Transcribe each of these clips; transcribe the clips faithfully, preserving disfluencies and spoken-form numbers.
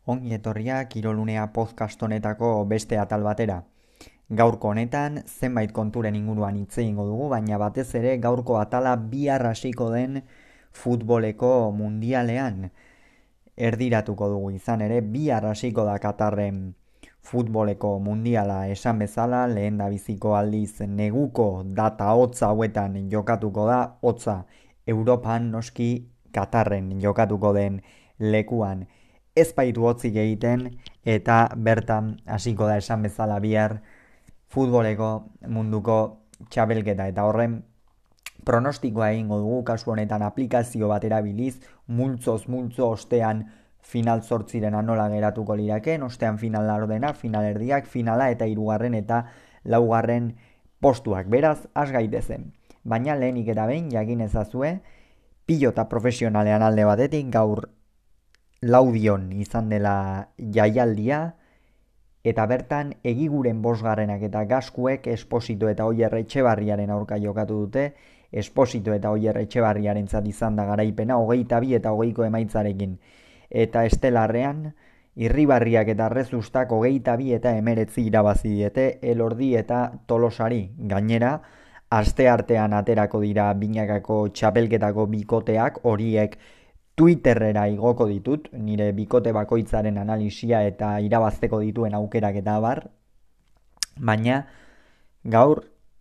Ongi etorria Kirolunea podcast honetako beste atal batera. Gaurko honetan zenbait konturen inguruan hitz egingo dugu, baina batez ere gaurko atala bihar hasiko den futboleko mundialean erdiratuko dugu. Izan ere bihar hasiko da Katarren futboleko mundiala esan bezala, lehen da biziko aldiz neguko data hotza hauetan jokatuko da, hotza Europan noski Katarren jokatuko den lekuan. Ez baitu hotzik egiten eta bertan hasiko da esan bezala bihar futboleko munduko txapelketa eta horren pronostikoa egingo dugu kasu honetan aplikazio bat erabiliz, multzoz multzo ostean final zortziren nola geratuko lirakeen, ostean final laurdena, final erdiak, finala eta hirugarren eta laugarren postuak. Beraz, has gaitezen. Baina lehenik eta behin jakin ezazue, pilota profesionalean alde batetik gaur laudion izan dela jaialdia, eta bertan egiguren bosgarrenak eta gaskuek Esposito eta Oier Etxebarriaren aurka jokatu dute. Esposito eta Oier Etxebarriaren zat izan da garaipena hogeita bi eta hogeiko emaitzarekin. Eta estelarrean, Irribarriak eta Rezustak hogeita bi eta emeretzi irabazi diete Elordi eta Tolosari. Gainera, aste artean aterako dira binakako txapelketako bikoteak, horiek Twitterrera igoko ditut, nire bikote bakoitzaren analisia eta irabazteko dituen aukerak eta abar, baina gaur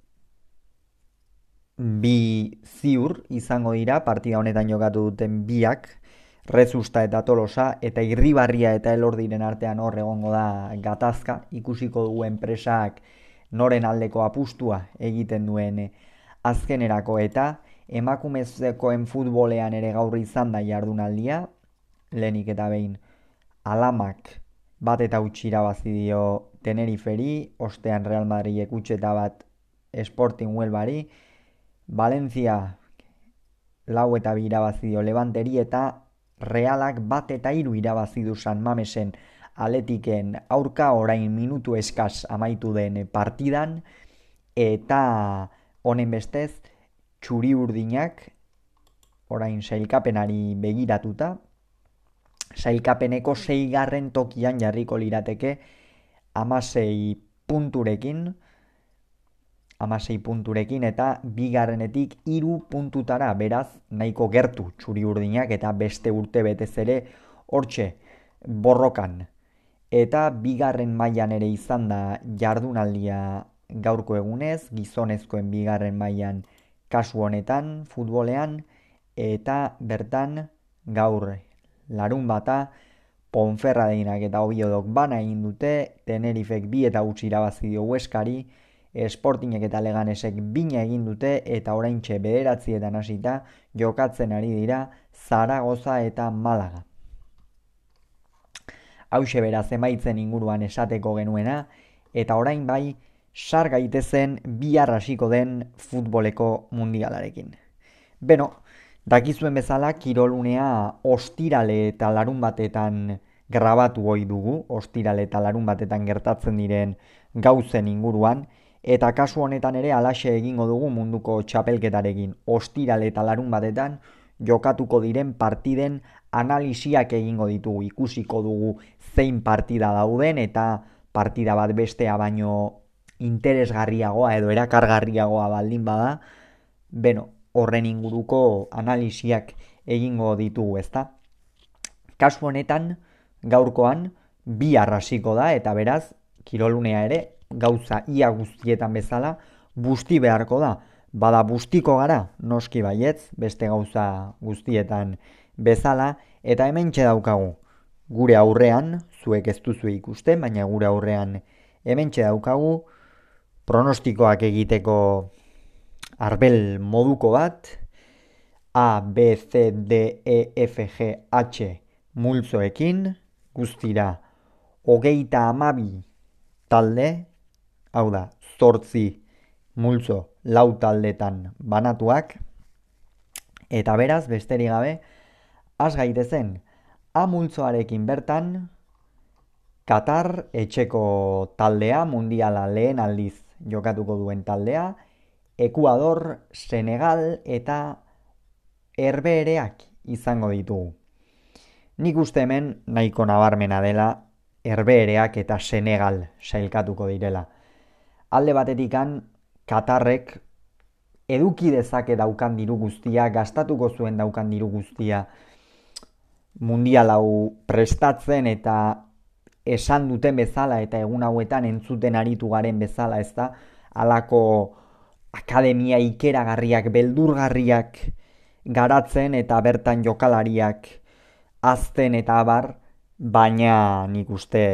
bi ziur izango dira partida honetan jokatu duten biak, Rezusta eta Tolosa, eta Irribarria eta Elordiren artean hor egongo da gatazka, ikusiko dugu enpresak noren aldeko apustua egiten duen azkenerako eta emakumezkoen futbolean ere gaur izan da jardunaldia, lehenik eta behin Alamak bat eta utzi irabazi dio Teneriferi, ostean Real Madridek utxeta bat Sporting Huelvari, Valencia lau eta bi irabazi dio Levanteri eta Realak bat eta hiru irabazi du San Mamesen Atletiken aurka orain minutu eskas amaitu den partidan, eta honen bestez txuri urdinak, orain sailkapenari begiratuta, sailkapeneko seigarren tokian jarriko lirateke hamasei punturekin, hamasei punturekin eta bigarrenetik hiru puntutara, beraz nahiko gertu txuri urdinak eta beste urte betez ere hortxe borrokan. Eta bigarren mailan ere izan da jardunaldia gaurko egunez, gizonezkoen bigarren mailan kasu honetan, futbolean, eta bertan gaur larun bata, Ponferradeinak eta Obiodok bana egin dute, Tenerifek bi eta utzi irabazi dio Hueskari, Sportingek eta Leganesek bina egin dute, eta oraintxe bederatzietan hasita jokatzen ari dira Zaragoza eta Malaga. Hauxe beraz emaitzen inguruan esateko genuena, eta orain bai, sar gaitezen bihar hasiko den futboleko mundialarekin. Beno, dakizuen bezala kirolunea ostirale eta larun batetan grabatu ohi dugu, ostirale eta larun batetan gertatzen diren gauzen inguruan, eta kasu honetan ere halaxe egingo dugu munduko txapelketarekin. Ostirale eta larun batetan jokatuko diren partiden analisiak egingo ditugu, ikusiko dugu zein partida dauden eta partida bat bestea baino interesgarriagoa edo erakargarriagoa baldin bada, beno, horren inguruko analisiak egingo ditugu, ezta? Kasu honetan, gaurkoan, bihar hasiko da, eta beraz, kirolunea ere, gauza ia guztietan bezala, busti beharko da. Bada bustiko gara, noski baietz, beste gauza guztietan bezala, eta hementxe daukagu. Gure aurrean, zuek ez duzu ikusten, baina gure aurrean hementxe daukagu, pronostikoak egiteko arbel moduko bat, A, B, C, D, E, F, G, H multzoekin, guztira hogeita hamabi talde, hau da, zortzi multzo lau taldetan banatuak, eta beraz, besterik gabe, has gaitezen, A multzoarekin bertan, Katar etxeko taldea, mundiala lehen aldiz jokatuko duen taldea, Ekuador, Senegal eta Herbehereak izango ditugu. Nik uste hemen nahiko nabarmena dela Herbehereak eta Senegal sailkatuko direla. Alde batetikan Katarrek eduki dezake daukan diru guztia, gastatuko zuen daukan diru guztia mundial hau prestatzen eta esan duten bezala eta egun hauetan entzuten aritu garen bezala, ez da, halako akademia ikeragarriak, beldurgarriak garatzen eta bertan jokalariak azten eta abar, baina nik uste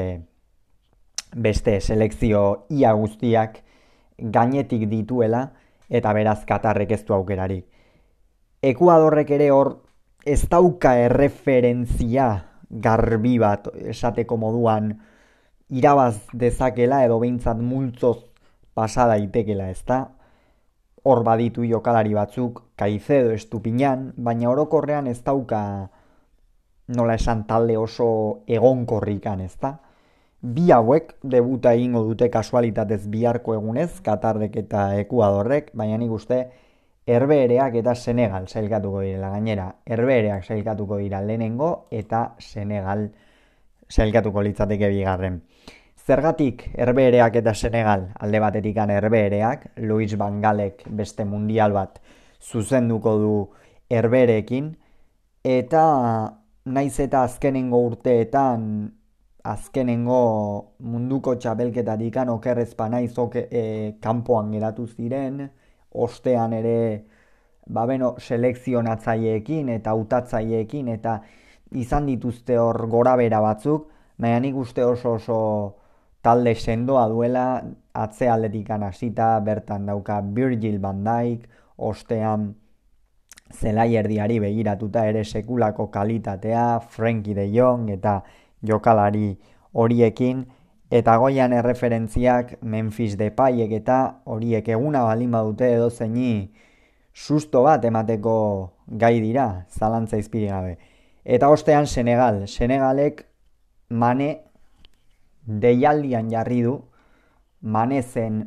beste selekzio ia guztiak gainetik dituela eta beraz Katarrek ez du aukerarik. Ekuadorrek ere hor ez dauka erreferentzia garbi bat esateko moduan irabaz dezakela edo behintzat multzoz pasa daitekela, ezta? Hor baditu jokalari batzuk, Caicedo, Estupiñan, baina orokorrean ez dauka nola esan talde oso egonkorrikan, ezta? Bi hauek debuta egingo dute kasualitatez biharko egunez, Katarrek eta Ekuadorrek, baina nik uste Herbehereak eta Senegal sailkatuko direla gainera. Herbehereak sailkatuko dira lehenengo eta Senegal sailkatuko litzateke bigarren. Zergatik Herbehereak eta Senegal alde batetikan Herbehereak, Luis Van Gaalek beste mundial bat zuzenduko du Herbehereekin, eta naiz eta azkenengo urteetan azkenengo munduko txapelketatikan okerrez panaiz oke, e, kanpoan geratu ziren, ostean ere ba beno, selekzionatzaileekin eta hautatzaileekin eta izan dituzte hor gorabera batzuk, baina nik uste oso oso talde sendoa duela, atzealdetikan hasita bertan dauka Virgil van Dijk, ostean zelai erdiari begiratuta ere sekulako kalitatea, Frenkie de Jong eta jokalari horiekin, eta goian erreferentziak Memphis Depayek eta horiek eguna balin badute edo zeini susto bat emateko gai dira, zalantza izpiri gabe. Eta ostean Senegal, Senegalek Mane deialdian jarri du, Mane zen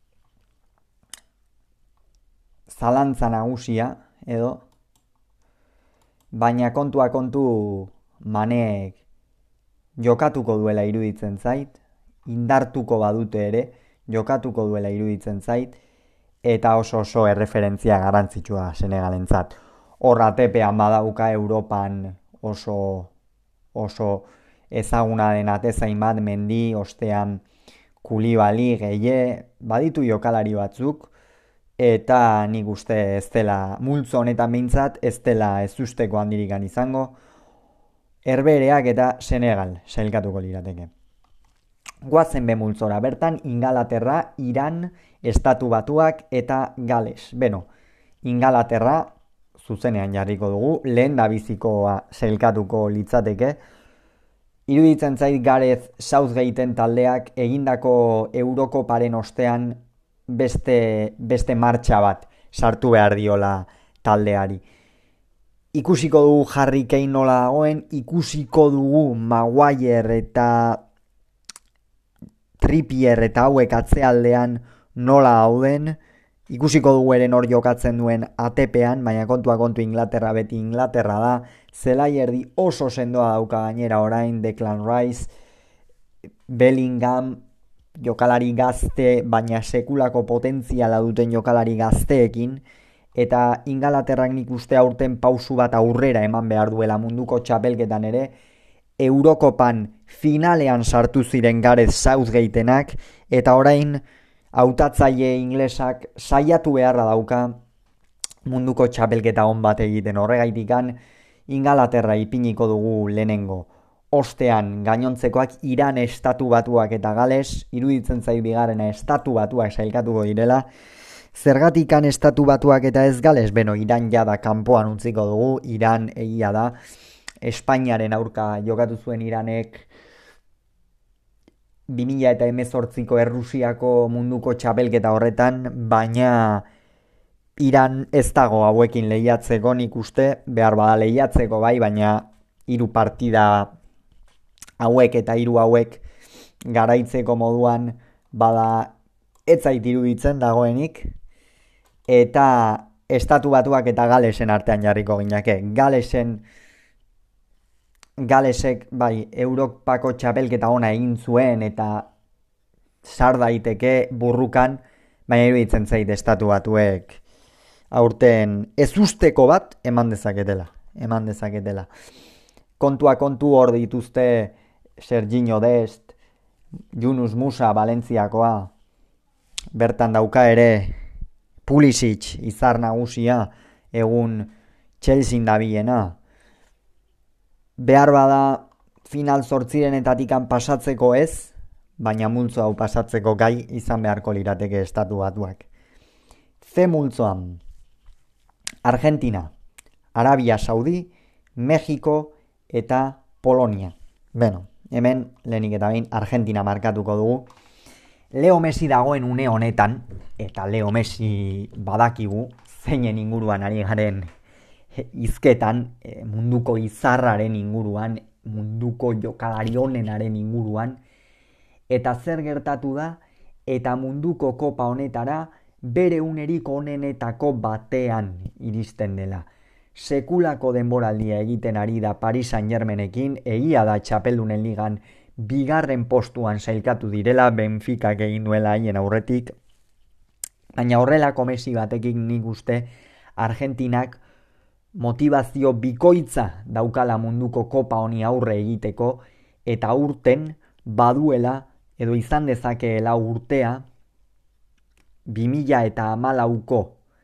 zalantza nagusia edo, baina kontua kontu Manek jokatuko duela iruditzen zait, indartuko badute ere, jokatuko duela iruditzen zait, eta oso oso erreferentzia garrantzitsua Senegalentzat. Hor atepean badauka Europan oso oso ezaguna den atezain bat, Mendi, ostean Kulibali, Gueye, baditu jokalari batzuk, eta nik uste ez dela, multzo honetan behintzat, ez dela ez usteko handirikan izango, Herbehereak eta Senegal sailkatuko lirateke. Guazen be multzora, bertan Ingalaterra, Iran, Estatu Batuak eta Gales. Beno, Ingalaterra zuzenean jarriko dugu, lehen da bizikoa sailkatuko litzateke. Iruditzen zait Gareth Southgateen taldeak egindako Eurokoparen ostean beste, beste martxa bat sartu behar diola taldeari. Ikusiko dugu Harry Kane nola dagoen, ikusiko dugu Maguire eta Trippier eta hauek atzealdean nola dauden, ikusiko dugu ere nor jokatzen duen atepean, baina kontua kontu Inglaterra beti Inglaterra da, zelai erdi oso sendoa dauka gainera orain, Declan Rice, Bellingham, jokalari gazte, baina sekulako potentziala duten jokalari gazteekin, eta Ingalaterrak nik uste aurten pausu bat aurrera eman behar duela munduko txapelketan ere, Eurokopan finalean sartu ziren Gareth Southgatenak, eta orain hautatzaile inglesak saiatu beharra dauka munduko txapelketa on bat egiten. Horregaitikan Ingalaterra ipiniko dugu lehenengo. Ostean gainontzekoak Iran, Estatu Batuak eta Gales, iruditzen zait bigarrena Estatu Batuak sailkatuko direla. Zergatikan Estatu Batuak eta ez Gales, beno, Iran jada kanpoan utziko dugu, Iran egia da, Espainiaren aurka jokatu zuen Iranek bi mila hemezortziko Errusiako munduko txapelketa horretan, baina Iran ez dago hauekin lehiatzeko, nik uste, behar bada lehiatzeko bai, baina hiru partida hauek eta hiru hauek garaitzeko moduan bada ez zait iruditzen dagoenik, eta Estatu Batuak eta Galesen artean jarriko ginake. Galesen Galesek bai Europako txapelketa ona egin zuen eta sar daiteke burrukan, baina iruditzen zait estatu batuek aurten ezusteko bat eman dezaketela, eman dezaketela. Kontua kontu hor dituzte Serginho Dest, Yunus Musa Valentziakoa, bertan dauka ere Pulisic izar nagusia egun Chelsean dabilena. Behar bada final zortzirenetatikan pasatzeko ez, baina multzo hau pasatzeko gai izan beharko lirateke estatu batuak. C multzoan Argentina, Arabia Saudi, Mexiko eta Polonia. Beno, hemen lehenik eta behin Argentina markatuko dugu. Leo Messi dagoen une honetan, eta Leo Messi badakigu, zeinen inguruan ari garen hizketan, munduko izarraren inguruan, munduko jokalari onenaren inguruan, eta zer gertatu da, eta munduko kopa honetara bere unerik onenetako batean iristen dela. Sekulako denboraldia egiten ari da Paris Saint-Germainekin, egia da txapeldunen ligan bigarren postuan sailkatu direla, Benficak egin duela haien aurretik, baina horrelako Messi batekin nik uste Argentinak motivazio bikoitza daukala munduko kopa honi aurre egiteko, eta urten baduela edo izan dezakeela urtea bi mila hamalauko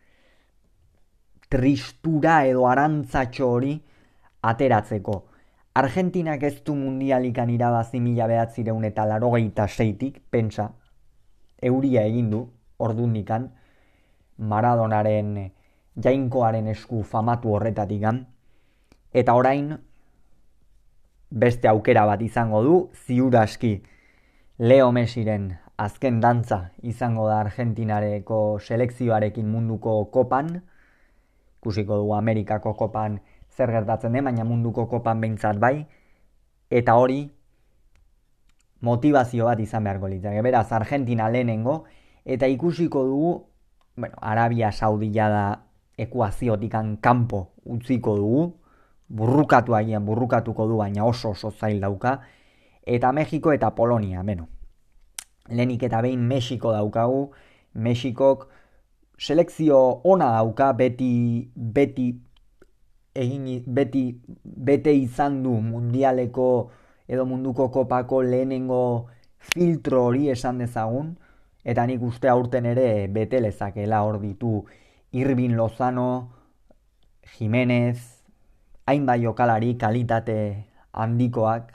tristura edo arantzatxo hori ateratzeko. Argentinak ez du mundialikan irabazi mila bederatziehun eta laurogeita seitik, pentsa, euria egin du ordundikan, Maradonaren jainkoaren esku famatu horretatikan, eta orain beste aukera bat izango du, ziur aski Leo Messiren azken dantza izango da Argentinareko selekzioarekin munduko kopan, ikusiko dugu Amerikako kopan zer gertatzen den, baina munduko kopan behintzat bai, eta hori motivazio bat izan beharko litzake. Beraz, Argentina lehenengo, eta ikusiko dugu, bueno, Arabia Saudia da ekuaziotikan kanpo utziko dugu, burrukatu agian burrukatuko du, baina oso oso zail dauka, eta Mexiko eta Polonia, beno. Lehenik eta behin Mexiko daukagu, Mexikok selekzio ona dauka, beti, beti, egin, beti, bete izan du mundialeko edo munduko kopako lehenengo filtro hori esan dezagun, eta nik uste aurten ere bete lezakela hor ditu Irving Lozano, Jimenez, hainbat jokalari kalitate handikoak,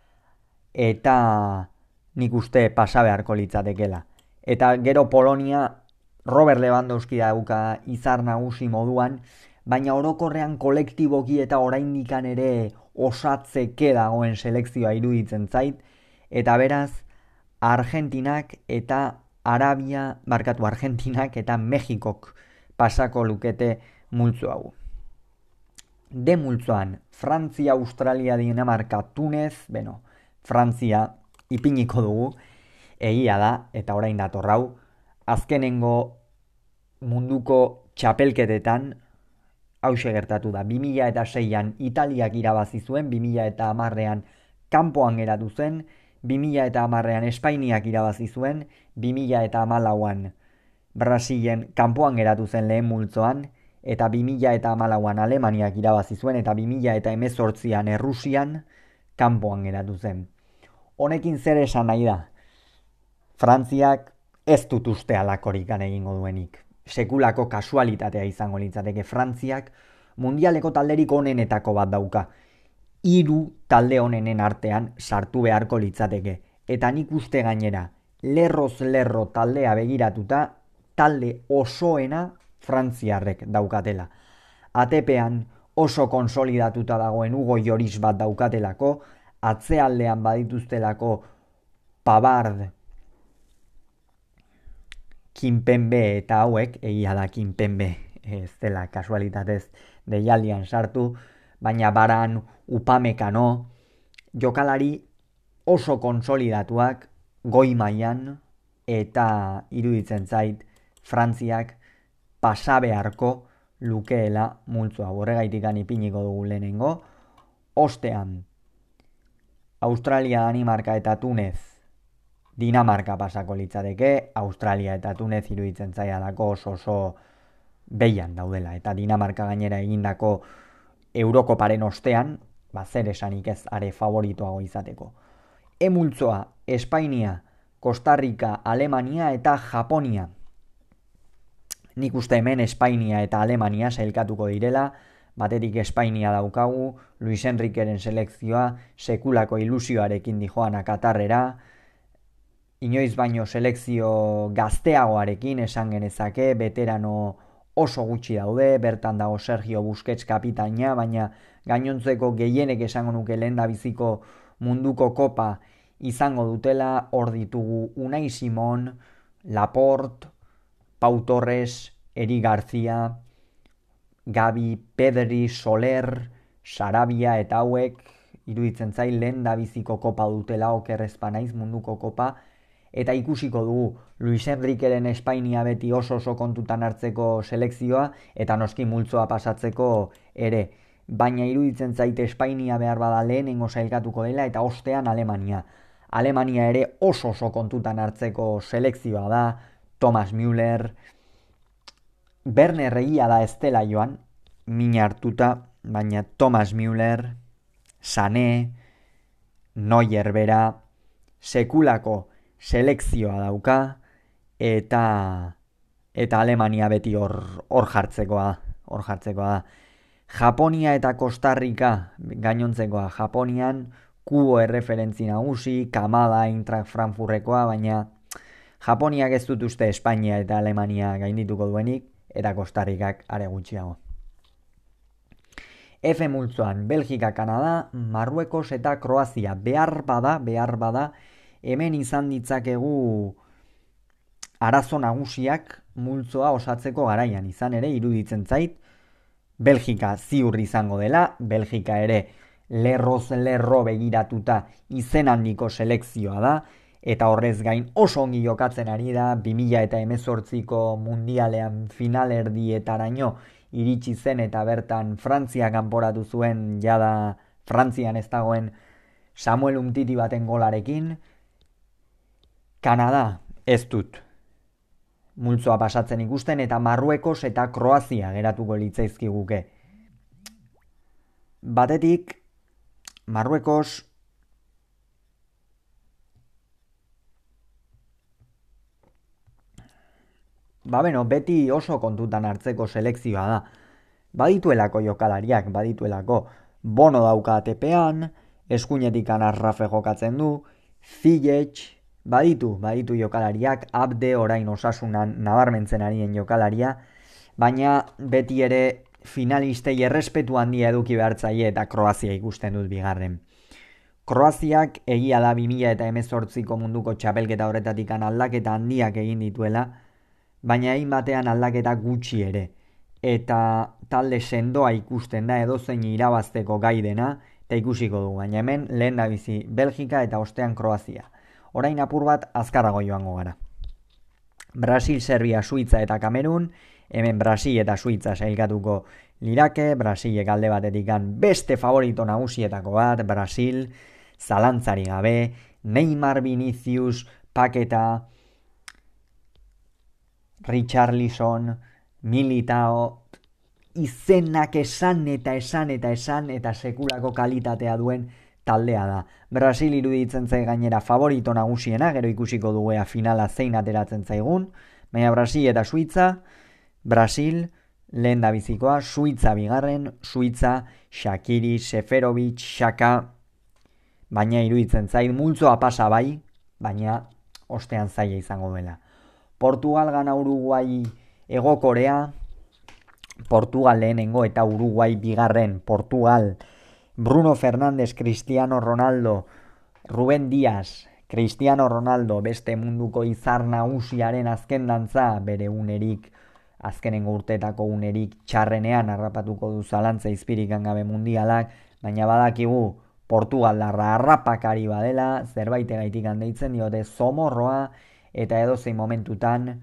eta nik uste pasa beharko litzatekela. Eta gero Polonia, Robert Lewandowski dauka izar nagusi moduan, baina orokorrean kolektiboki eta oraindikan ere osatzeke dagoen selekzioa iruditzen zait, eta beraz Argentinak eta Arabia, barkatu Argentinak eta Mexikok pasako lukete multzo hau. De multzoan, Frantzia, Australia, Dinamarka, Tunez, beno, Frantzia ipiniko dugu, egia da, eta orain datorrau, azkenengo munduko txapelketetan, hause gertatu da, bi mila seian Italiak irabazi zuen, bi mila hamarrean kanpoan geratu zen, bi mila hamarrean Espainiak irabazi zuen, bi mila hamalauan Brasilen kanpoan geratu zen lehen multzoan, eta bi mila hamalauan Alemaniak irabazi zuen, eta bi mila hemezortzian Errusian kanpoan geratu zen. Honekin zer esan nahi da? Frantziak ez dut uste alakorikan egingo duenik. Sekulako kasualitatea izango litzateke. Frantziak mundialeko talderik onenetako bat dauka. Hiru talde onenen artean sartu beharko litzateke. Eta nik uste gainera, lerroz lerro taldea begiratuta, talde osoena frantziarrek daukatela. A T P-an oso konsolidatuta dagoen Hugo Lloris bat daukatelako, atzealdean badituztelako Pavard, Kimpembe eta hauek, egia da Kimpembe ez dela kasualitatez deialdian sartu, baina Baran, Upamecano, jokalari oso konsolidatuak goi mailan, eta iruditzen zait Frantziak pasa beharko lukeela multzoa. Horregaitikan ipiniko dugu lehenengo. Ostean, Australia, Danimarka eta Tunez Dinamarka pasako litzateke, Australia eta Tunez iruditzen zaialako oso oso behian daudela, eta Dinamarka gainera egindako Eurokoparen ostean, ba zer esanik ez are favoritoago izateko. E-multzoa, Espainia, Kostarrika, Alemania eta Japonia. Nik uste hemen Espainia eta Alemania sailkatuko direla, batetik Espainia daukagu, Luis Enriqueren selekzioa, sekulako ilusioarekin dijoana Katarrera, inoiz baino selekzio gazteagoarekin esan genezake, veterano oso gutxi daude, bertan dago Sergio Busquets kapitaina, baina gainontzeko gehienek esango nuke lehendabiziko munduko kopa izango dutela, hor ditugu Unai Simon, Laporte, Pau Torres, Eri García, Gabi, Pedri, Soler, Sarabia eta hauek iruditzen zail lehendabiziko kopa dutela, okerrezpa naiz munduko kopa, eta ikusiko dugu Luis Enriqueren Espainia beti oso oso kontutan hartzeko selekzioa, eta noski multzoa pasatzeko ere. Baina iruditzen zaite Espainia behar bada lehenengo sailkatuko dela, eta ostean Alemania. Alemania ere oso oso kontutan hartzeko selekzioa da, Thomas Müller, Werner egia da ez dela joan, mina hartuta, baina Thomas Müller, Sané, Neuer bera, sekulako selekzioa dauka, eta eta Alemania beti hor hor jartzekoa, hor jartzekoa. Japonia eta Kostarrika gainontzekoa, Japonian Kubo erreferentzi nagusi, Kamada Eintracht Frankfurtekoa, baina Japoniak ez dut uste Espainia eta Alemania gaindituko duenik, eta Kostarrikak are gutxiago. F multzoan, Belgika, Kanada, Marruekos eta Kroazia. Behar bada, behar bada, hemen izan ditzakegu arazo nagusiak multzoa osatzeko garaian. Izan ere, iruditzen zait, Belgika ziur izango dela, Belgika ere lerroz lerro begiratuta izen handiko selekzioa da, eta horrez gain oso ongi jokatzen ari da, bi mila hemezortziko mundialean finalerdietaraino iritsi zen eta bertan Frantzia kanporatu zuen jada Frantzian ez dagoen Samuel Umtiti baten golarekin. Kanada ez dut multzoa pasatzen ikusten, eta Marruekos eta Kroazia geratuko litzaizkiguke. Batetik, Marruekos Ba beno, beti oso kontutan hartzeko selekzioa da. Badituelako jokalariak, badituelako Bono dauka atepean, eskuinetik Arrafe jokatzen du, Ziyech, baditu, baditu jokalariak, Abde orain Osasunan nabarmentzen arien jokalaria, baina beti ere finalistei errespetu handia eduki behartzaile eta Kroazia ikusten dut bigarren. Kroaziak egia da bi mila hemezortziko munduko txapelketa horretatik aldaketa handiak egin dituela, baina egin batean aldaketa gutxi ere, eta talde sendoa ikusten da edozein irabazteko gai dena, eta ikusiko dugu, baina hemen lehen da bizi Belgika eta ostean Kroazia. Orain apur bat azkarrago joango gara. Brasil, Serbia, Suitza eta Kamerun, hemen Brasil eta Suitza sailkatuko lirake, Brasilek alde batetik beste favorito nagusietako bat, Brasil, zalantzari gabe, Neymar, Vinicius, Paketa, Richarlison, Militao, izenak esan eta esan eta esan eta sekulako kalitatea duen taldea da. Brasil iruditzen zai gainera favorito nagusiena, gero ikusiko dugu finala zein ateratzen zaigun, baina Brasil eta Suitza, Brasil lehen da bizikoa, Suitza bigarren, Suitza, Shaqiri, Seferovic, Xhaka, baina iruditzen zait multzoa pasa bai, baina ostean zaila izango dela. Portugal gana Uruguai Ego Korea, Portugal lehenengo eta Uruguai bigarren, Portugal, Bruno Fernandes, Cristiano Ronaldo, Rubén Díaz, Cristiano Ronaldo, beste munduko izar nagusiaren azken dantza, bere unerik, azkenengo urteetako unerik txarrenean harrapatuko du zalantza izpirikan gabe mundialak, baina badakigu Portugaldarra harrapakari badela, zerbait egaitik handeitzen diote zomorroa, eta edozein momentutan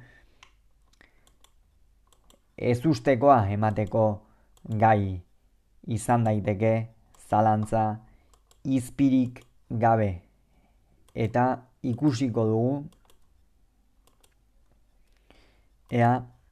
ez ustekoa emateko gai izan daiteke zalantza izpirik gabe eta ikusiko dugu ea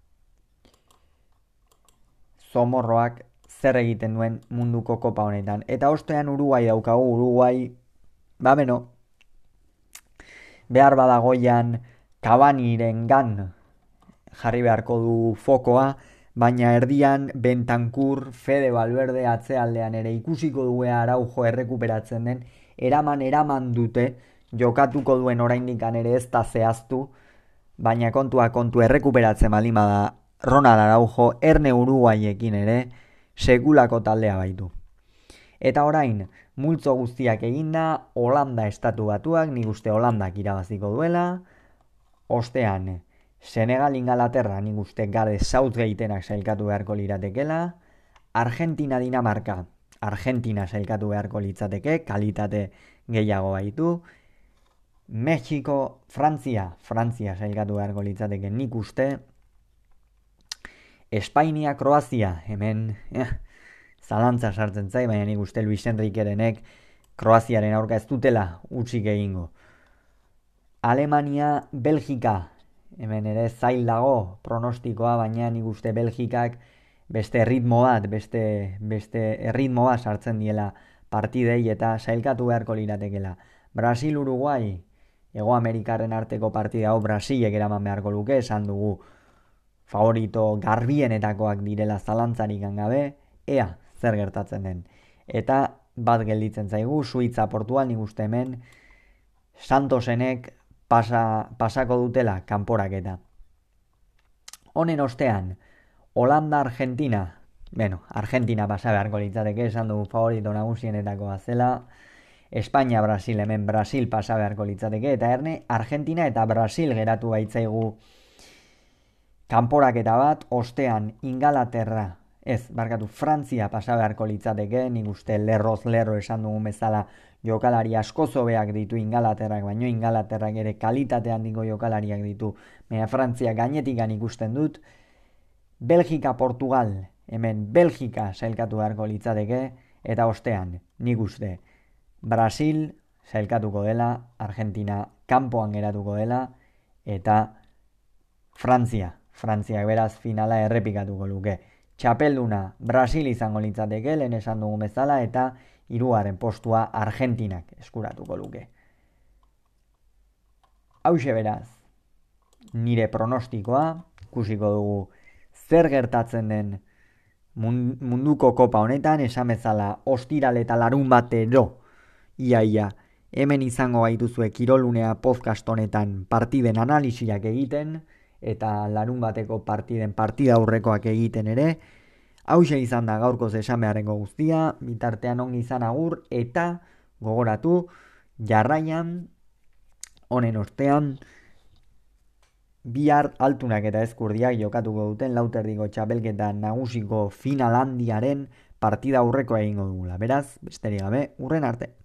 zomorroak zer egiten duen munduko kopa honetan. Eta ostean Uruguai daukagu, Uruguai, ba beno, behar badagoian Cavaniren gan jarri beharko du fokoa, baina erdian Bentancur, Fede Valverde atzealdean ere ikusiko dugu Araujo errekuperatzen den, eraman eraman dute, jokatuko duen oraindik ere ez da zehaztu, baina kontua kontu errekuperatzen baldin bada Ronald Araujo, erne Uruguaiekin ere, sekulako taldea baitu. Eta orain, multzo guztiak eginda, Holanda estatu batuak, nik uste Holandak irabaziko duela, ostean, Senegal Ingalaterra, nik uste Gareth Southgatenak sailkatu beharko liratekela, Argentina Dinamarka, Argentina sailkatu beharko litzateke, kalitate gehiago baitu, Mexiko Frantzia, Frantzia sailkatu beharko litzateke nik uste, Espainia Kroazia, hemen eh, zalantza sartzen zai, baina nik uste Luis Enrikerenek Kroaziaren aurka ez dutela utzik egingo. Alemania Belgika, hemen ere zail dago pronostikoa, baina nik uste Belgikak beste erritmo bat, beste, beste erritmo bat sartzen diela partidei eta sailkatu beharko liratekela. Brasil Uruguai, Hego Amerikarren arteko partida hau Brasilek eraman beharko luke, esan dugu favorito garbienetakoak direla zalantzarik gabe, ea zer gertatzen den. Eta bat gelditzen zaigu, Suitza Portugal, nik uste hemen Santosenek pasa, pasako dutela kanporaketa. Honen ostean, Holanda Argentina, bueno, Argentina pasa beharko litzateke, esan dugu favorito nagusienetakoa zela, Espainia Brasil, hemen Brasil pasa beharko litzateke, eta erne Argentina eta Brasil geratu baitzaigu kanporaketa bat, ostean Ingalaterra, ez, barkatu, Frantzia pasa beharko litzateke, nik uste lerroz lerro esan dugun bezala jokalari asko zobeak ditu Ingalaterrak, baino Ingalaterrak ere kalitate handiko jokalariak ditu, baina Frantzia gainetikan ikusten dut, Belgika Portugal, hemen Belgika sailkatu beharko litzateke, eta ostean, nik uste, Brasil sailkatuko dela, Argentina kanpoan geratuko dela, eta Frantzia, Frantziak beraz finala errepikatuko luke. Txapelduna Brasil izango litzateke, lehen esan dugun bezala, eta hirugarren postua Argentinak eskuratuko luke. Hauxe beraz, nire pronostikoa, ikusiko dugu zer gertatzen den munduko kopa honetan, esan bezala ostiral eta larun batero, iaia, hemen izango gaituzue Kirolunea podcast honetan partiden analisiak egiten, eta larun bateko partiden partida aurrekoak egiten ere. Hauxe izan da gaurkoz esan beharrengo guztia, bitartean ongi izan agur, eta gogoratu jarraian, honen ostean, bihar altunak eta ezkurdiak jokatuko duten lauterdiko txapelketa nagusiko final handiaren partida aurrekoa egingo dugula. Beraz, besterik gabe, hurren arte.